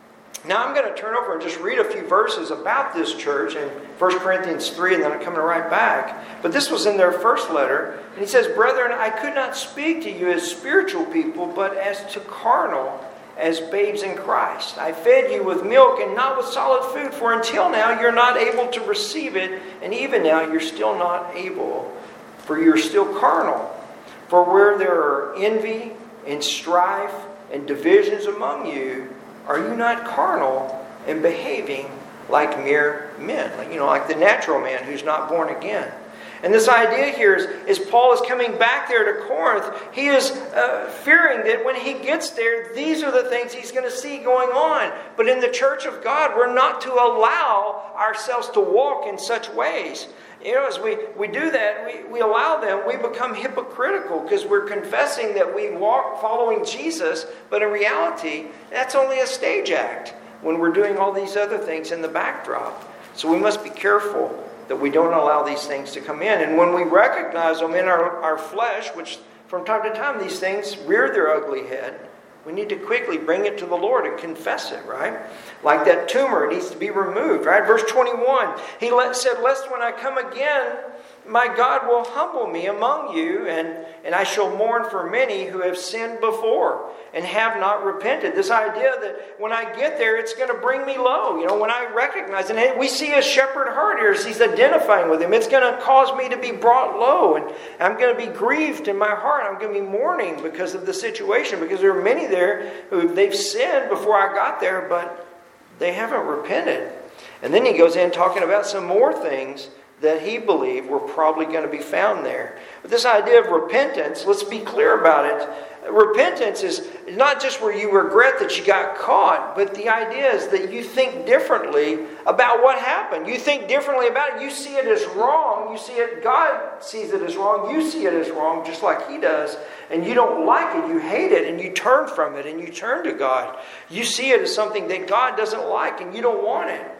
Now I'm going to turn over and just read a few verses about this church in First Corinthians three, and then I'm coming right back. But this was in their first letter. And he says, "Brethren, I could not speak to you as spiritual people, but as to carnal, as babes in Christ. I fed you with milk and not with solid food, for until now you're not able to receive it, and even now you're still not able, for you're still carnal. For where there are envy and strife and divisions among you, are you not carnal and behaving like mere men?" Like, you know, like the natural man who's not born again. And this idea here is, is Paul is coming back there to Corinth. He is uh, fearing that when he gets there, these are the things he's going to see going on. But in the church of God, we're not to allow ourselves to walk in such ways. You know, as we, we do that, we, we allow them, we become hypocritical because we're confessing that we walk following Jesus, but in reality, that's only a stage act when we're doing all these other things in the backdrop. So we must be careful that we don't allow these things to come in. And when we recognize them in our, our flesh, which from time to time these things rear their ugly head, we need to quickly bring it to the Lord and confess it, right? Like that tumor, it needs to be removed, right? Verse twenty-one, he let, said, "Lest when I come again, my God will humble me among you, and, and I shall mourn for many who have sinned before and have not repented." This idea that when I get there, it's going to bring me low. You know, when I recognize, and we see a shepherd heart here as he's identifying with him, it's going to cause me to be brought low, and I'm going to be grieved in my heart. I'm going to be mourning because of the situation, because there are many there who they've sinned before I got there, but they haven't repented. And then he goes in talking about some more things that he believed were probably going to be found there. But this idea of repentance, let's be clear about it. Repentance is not just where you regret that you got caught, but the idea is that you think differently about what happened. You think differently about it. You see it as wrong. You see it, God sees it as wrong. You see it as wrong just like he does. And you don't like it. You hate it. And you turn from it. And you turn to God. You see it as something that God doesn't like and you don't want it.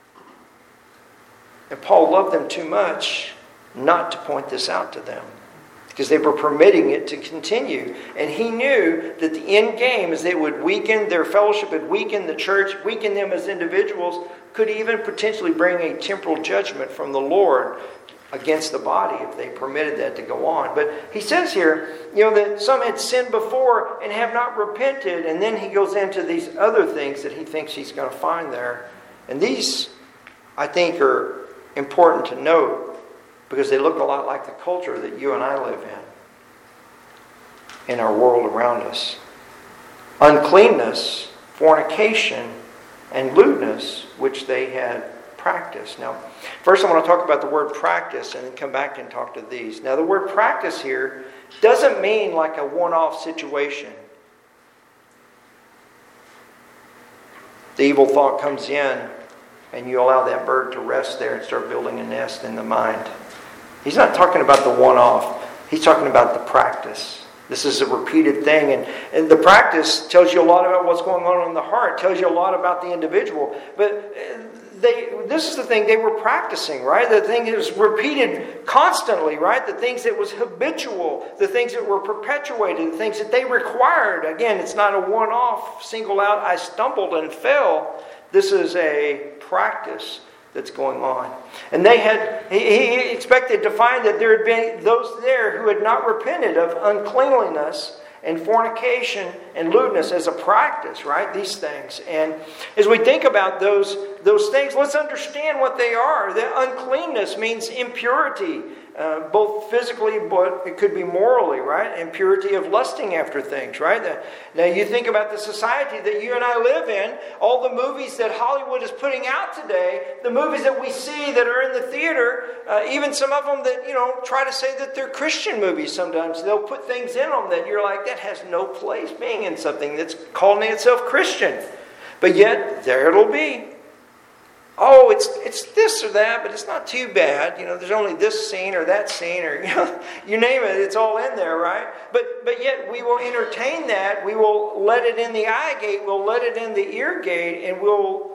And Paul loved them too much not to point this out to them, because they were permitting it to continue. And he knew that the end game is they would weaken their fellowship, would weaken the church, weaken them as individuals, could even potentially bring a temporal judgment from the Lord against the body if they permitted that to go on. But he says here, you know, that some had sinned before and have not repented. And then he goes into these other things that he thinks he's going to find there. And these, I think, are important to note because they look a lot like the culture that you and I live in, in our world around us. Uncleanness, fornication, and lewdness, which they had practiced. Now, first I want to talk about the word practice and then come back and talk to these. Now, the word practice here doesn't mean like a one-off situation. The evil thought comes in and you allow that bird to rest there and start building a nest in the mind. He's not talking about the one-off. He's talking about the practice. This is a repeated thing. And, and the practice tells you a lot about what's going on in the heart. It tells you a lot about the individual. But they, this is the thing they were practicing, right? The thing that was repeated constantly, right? The things that was habitual. The things that were perpetuated. The things that they required. Again, it's not a one-off, single out, I stumbled and fell. This is a practice that's going on. And they had, he, he expected to find that there had been those there who had not repented of uncleanliness and fornication and lewdness as a practice, right? These things. And as we think about those, those things, let's understand what they are. The uncleanness means impurity, uh, both physically, but it could be morally, right? Impurity of lusting after things, right? Now you think about the society that you and I live in, all the movies that Hollywood is putting out today, the movies that we see that are in the theater, uh, even some of them that, you know, try to say that they're Christian movies sometimes. They'll put things in them that you're like, that has no place being in something that's calling itself Christian. But yet, there it'll be. Oh, it's it's this or that, but it's not too bad. You know, there's only this scene or that scene or, you know, you name it, it's all in there, right? But but yet we will entertain that. We will let it in the eye gate. We'll let it in the ear gate, and we'll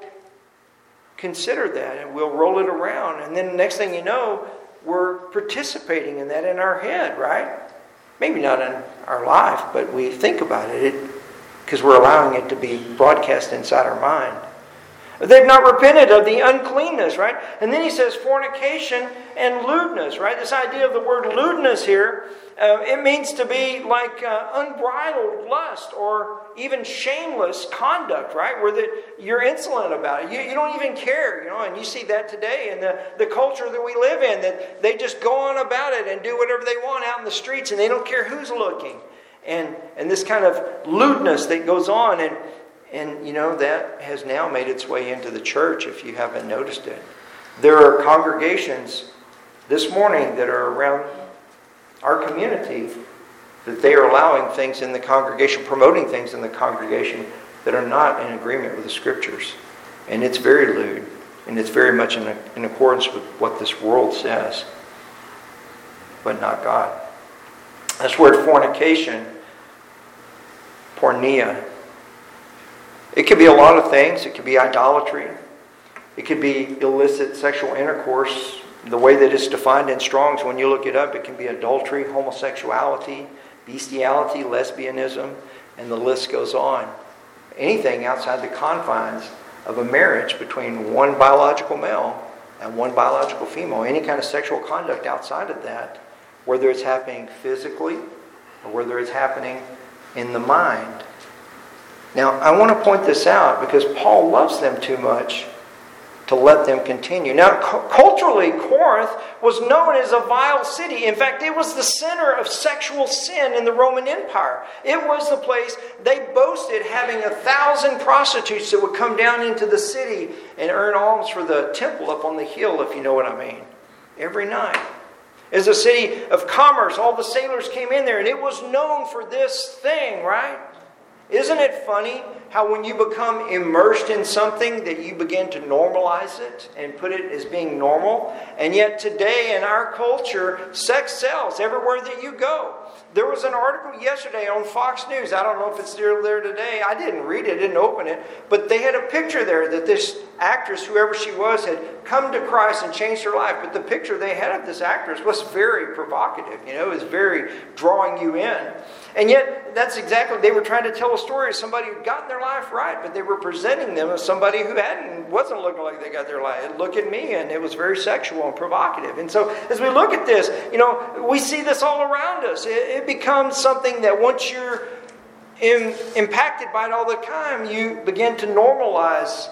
consider that, and we'll roll it around. And then the next thing you know, we're participating in that in our head, right? Maybe not in our life, but we think about it because we're allowing it to be broadcast inside our mind. They've not repented of the uncleanness, right? And then he says fornication and lewdness, right? This idea of the word lewdness here, uh, it means to be like uh, unbridled lust or even shameless conduct, right? Where the, you're insolent about it. You, you don't even care, you know, and you see that today in the, the culture that we live in, that they just go on about it and do whatever they want out in the streets and they don't care who's looking. And, and this kind of lewdness that goes on, and And, you know, that has now made its way into the church if you haven't noticed it. There are congregations this morning that are around our community that they are allowing things in the congregation, promoting things in the congregation that are not in agreement with the Scriptures. And it's very lewd. And it's very much in, in accordance with what this world says. But not God. This word fornication, porneia, it could be a lot of things. It could be idolatry. It could be illicit sexual intercourse. The way that it's defined in Strong's, when you look it up, it can be adultery, homosexuality, bestiality, lesbianism, and the list goes on. Anything outside the confines of a marriage between one biological male and one biological female. Any kind of sexual conduct outside of that, whether it's happening physically or whether it's happening in the mind. Now, I want to point this out because Paul loves them too much to let them continue. Now, cu- culturally, Corinth was known as a vile city. In fact, it was the center of sexual sin in the Roman Empire. It was the place they boasted having a thousand prostitutes that would come down into the city and earn alms for the temple up on the hill, if you know what I mean, every night. It was a city of commerce. All the sailors came in there, and it was known for this thing, right? Isn't it funny how when you become immersed in something that you begin to normalize it and put it as being normal? And yet today in our culture, sex sells everywhere that you go. There was an article yesterday on Fox News. I don't know if it's still there today. I didn't read it, didn't open it. But they had a picture there that this actress, whoever she was, had come to Christ and changed her life. But the picture they had of this actress was very provocative. You know, it was very drawing you in. And yet, that's exactly, they were trying to tell a story of somebody who'd gotten their life right, but they were presenting them as somebody who hadn't, wasn't looking like they got their life. Look at me, and it was very sexual and provocative. And so, as we look at this, you know, we see this all around us. It, it becomes something that once you're in, impacted by it all the time, you begin to normalize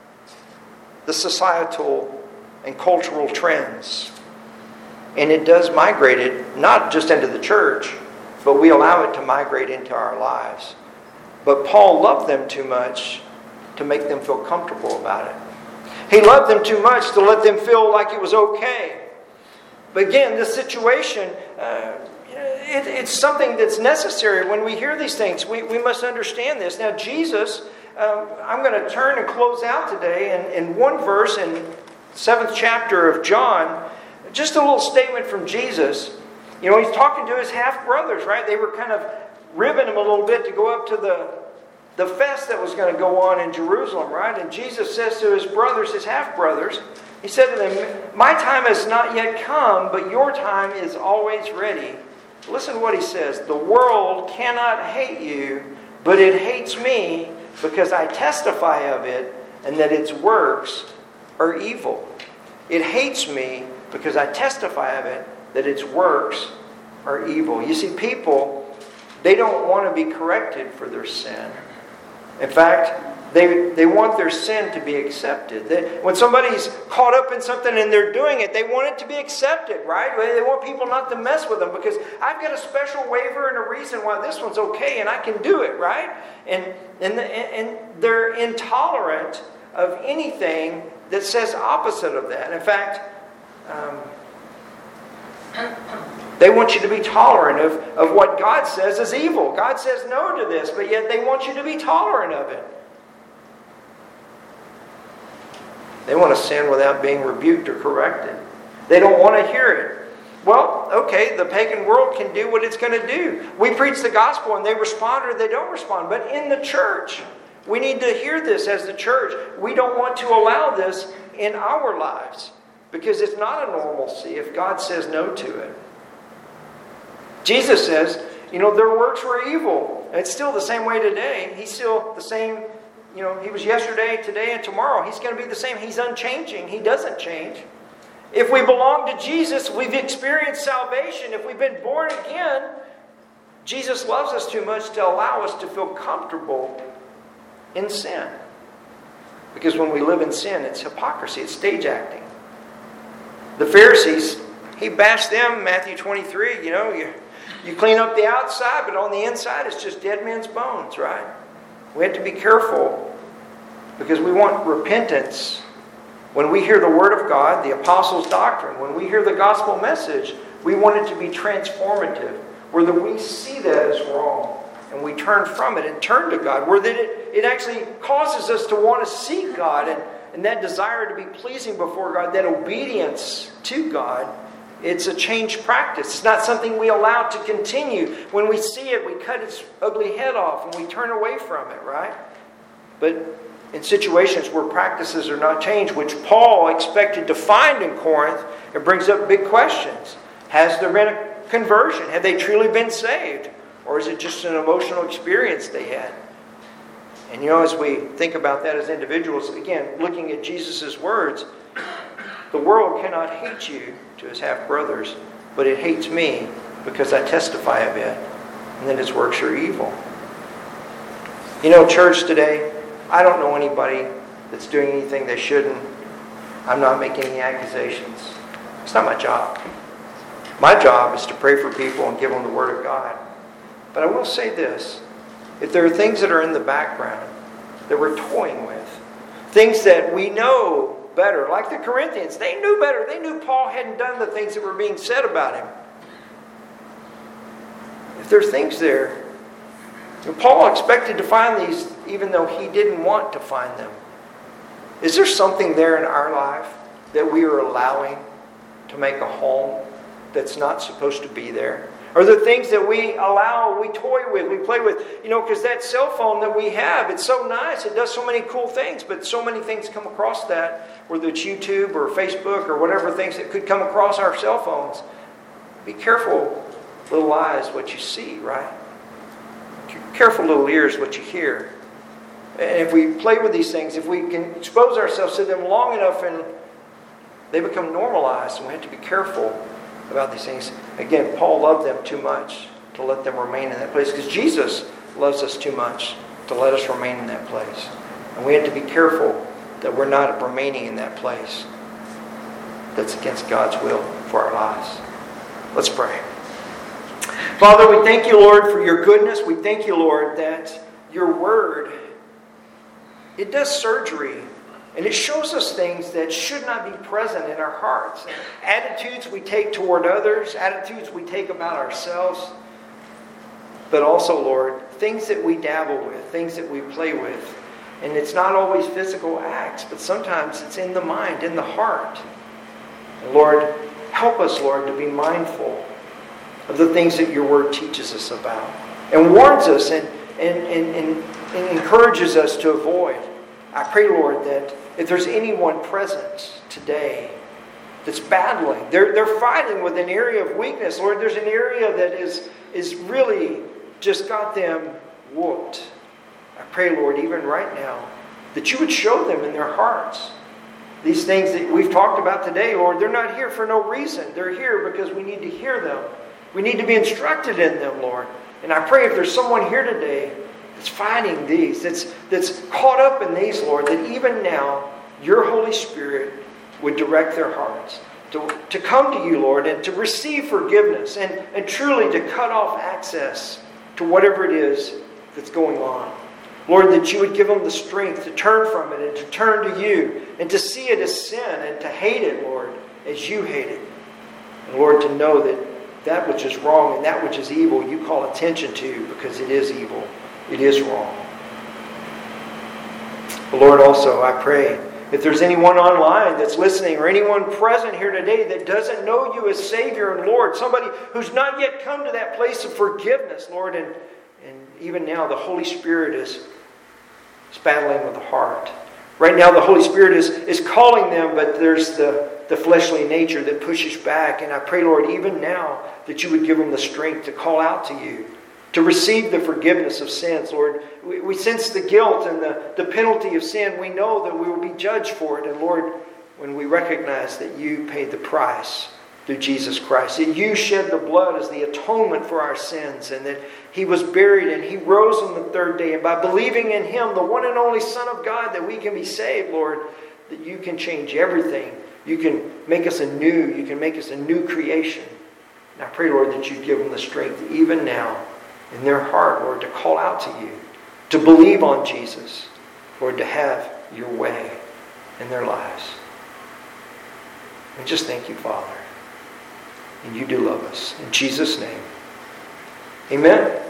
the societal and cultural trends. And it does migrate it, not just into the church, but we allow it to migrate into our lives. But Paul loved them too much to make them feel comfortable about it. He loved them too much to let them feel like it was okay. But again, this situation, uh, it, it's something that's necessary. When we hear these things, we, we must understand this. Now, Jesus, um, I'm going to turn and close out today in, in one verse in the seventh chapter of John. Just a little statement from Jesus. You know, he's talking to his half-brothers, right? They were kind of ribbing him a little bit to go up to the, the fest that was going to go on in Jerusalem, right? And Jesus says to his brothers, his half-brothers, he said to them, "My time has not yet come, but your time is always ready." Listen to what he says. "The world cannot hate you, but it hates me because I testify of it and that its works are evil." It hates me because I testify of it that its works are evil. You see, people, they don't want to be corrected for their sin. In fact, they, they want their sin to be accepted. They, when somebody's caught up in something and they're doing it, they want it to be accepted, right? They want people not to mess with them because I've got a special waiver and a reason why this one's okay and I can do it, right? And, and, the, and they're intolerant of anything that says opposite of that. In fact, um, they want you to be tolerant of, of what God says is evil. God says no to this, but yet they want you to be tolerant of it. They want to sin without being rebuked or corrected. They don't want to hear it. Well, okay, the pagan world can do what it's going to do. We preach the gospel and they respond or they don't respond. But in the church, we need to hear this as the church. We don't want to allow this in our lives. Because it's not a normalcy if God says no to it. Jesus says, you know, their works were evil. And it's still the same way today. He's still the same, you know, he was yesterday, today, and tomorrow. He's going to be the same. He's unchanging. He doesn't change. If we belong to Jesus, we've experienced salvation. If we've been born again, Jesus loves us too much to allow us to feel comfortable in sin. Because when we live in sin, it's hypocrisy. It's stage acting. The Pharisees, he bashed them, Matthew twenty-three, you know, you, you clean up the outside, but on the inside it's just dead men's bones, right? We have to be careful because we want repentance. When we hear the Word of God, the Apostles' doctrine, when we hear the gospel message, we want it to be transformative, where that we see that as wrong and we turn from it and turn to God, where that it, it actually causes us to want to seek God and And that desire to be pleasing before God, that obedience to God, it's a changed practice. It's not something we allow to continue. When we see it, we cut its ugly head off and we turn away from it, right? But in situations where practices are not changed, which Paul expected to find in Corinth, it brings up big questions. Has there been a conversion? Have they truly been saved? Or is it just an emotional experience they had? And you know, as we think about that as individuals, again, looking at Jesus' words, the world cannot hate you, to his half-brothers, but it hates me because I testify of it, and that its works are evil. You know, church today, I don't know anybody that's doing anything they shouldn't. I'm not making any accusations. It's not my job. My job is to pray for people and give them the Word of God. But I will say this. If there are things that are in the background that we're toying with, things that we know better, like the Corinthians, they knew better. They knew Paul hadn't done the things that were being said about him. If there's things there, and Paul expected to find these even though he didn't want to find them. Is there something there in our life that we are allowing to make a home that's not supposed to be there? Are there things that we allow, we toy with, we play with? You know, because that cell phone that we have, it's so nice. It does so many cool things, but so many things come across that, whether it's YouTube or Facebook or whatever things that could come across our cell phones. Be careful, little eyes, what you see, right? Careful, little ears, what you hear. And if we play with these things, if we can expose ourselves to them long enough and they become normalized, and we have to be careful about these things. Again, Paul loved them too much to let them remain in that place, because Jesus loves us too much to let us remain in that place. And we have to be careful that we're not remaining in that place that's against God's will for our lives. Let's pray. Father, we thank you, Lord, for your goodness. We thank you, Lord, that your word, it does surgery. And it shows us things that should not be present in our hearts. Attitudes we take toward others, attitudes we take about ourselves. But also, Lord, things that we dabble with, things that we play with. And it's not always physical acts, but sometimes it's in the mind, in the heart. And Lord, help us, Lord, to be mindful of the things that your word teaches us about. And warns us and, and, and, and, and encourages us to avoid. I pray, Lord, that if there's anyone present today that's battling, they're, they're fighting with an area of weakness. Lord, there's an area that is, is really just got them whooped. I pray, Lord, even right now, that you would show them in their hearts these things that we've talked about today. Lord, they're not here for no reason. They're here because we need to hear them. We need to be instructed in them, Lord. And I pray if there's someone here today that's fighting these, that's, that's caught up in these, Lord, that even now, your Holy Spirit would direct their hearts to, to come to you, Lord, and to receive forgiveness and, and truly to cut off access to whatever it is that's going on. Lord, that you would give them the strength to turn from it and to turn to you and to see it as sin and to hate it, Lord, as you hate it. And Lord, to know that that which is wrong and that which is evil, you call attention to because it is evil. It is wrong. But Lord, also, I pray, if there's anyone online that's listening or anyone present here today that doesn't know you as Savior and Lord, somebody who's not yet come to that place of forgiveness, Lord, and, and even now the Holy Spirit is, is battling with the heart. Right now the Holy Spirit is, is calling them, but there's the, the fleshly nature that pushes back. And I pray, Lord, even now that you would give them the strength to call out to you, to receive the forgiveness of sins, Lord. We, we sense the guilt and the, the penalty of sin. We know that we will be judged for it. And Lord, when we recognize that you paid the price through Jesus Christ, that you shed the blood as the atonement for our sins, and that he was buried and he rose on the third day. And by believing in him, the one and only Son of God, that we can be saved, Lord, that you can change everything. You can make us anew. You can make us a new creation. And I pray, Lord, that you give them the strength even now in their heart, Lord, to call out to you, to believe on Jesus, Lord, to have your way in their lives. And just thank you, Father. And you do love us. In Jesus' name, amen.